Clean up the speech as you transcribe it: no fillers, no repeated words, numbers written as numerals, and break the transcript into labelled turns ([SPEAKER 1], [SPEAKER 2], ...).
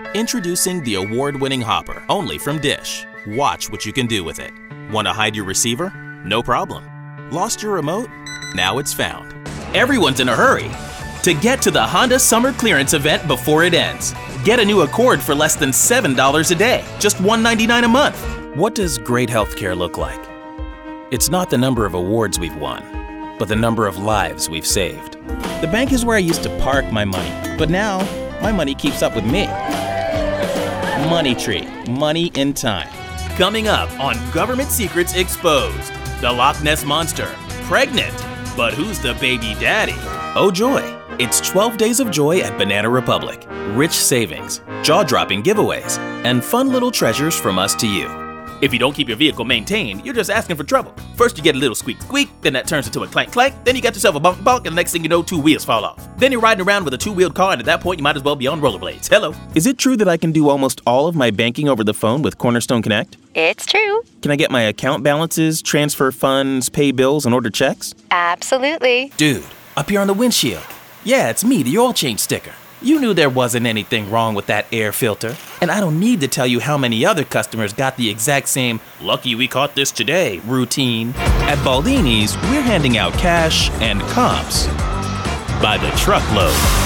[SPEAKER 1] Introducing the award-winning Hopper, only from Dish. Watch what you can do with it. Want to hide your receiver? No problem. Lost your remote? Now it's found. Everyone's in a hurry to get to the Honda Summer Clearance event before it ends. Get a new Accord for less than $7 a day, just $199 a month. What does great healthcare look like? It's not the number of awards we've won, but the number of lives we've saved. The bank is where I used to park my money, but now my money keeps up with me. Money Tree, money in time. Coming up on Government Secrets Exposed. The Loch Ness Monster, pregnant, but who's the baby daddy? Oh joy, it's 12 days of joy at Banana Republic. Rich savings, jaw-dropping giveaways, and fun little treasures from us to you. If you don't keep your vehicle maintained, you're just asking for trouble. First you get a little squeak squeak, then that turns into a clank clank, then you got yourself a bonk bonk, and the next thing you know, 2 wheels fall off. Then you're riding around with a 2-wheeled car, and at that point you might as well be on rollerblades. Hello. Is it true that I can do almost all of my banking over the phone with Cornerstone Connect?
[SPEAKER 2] It's true.
[SPEAKER 1] Can I get my account balances, transfer funds, pay bills, and order checks?
[SPEAKER 2] Absolutely.
[SPEAKER 1] Dude, up here on the windshield. Yeah, it's me, the oil change sticker. You knew there wasn't anything wrong with that air filter. And I don't need to tell you how many other customers got the exact same "lucky we caught this today" routine. At Baldini's, we're handing out cash and comps by the truckload.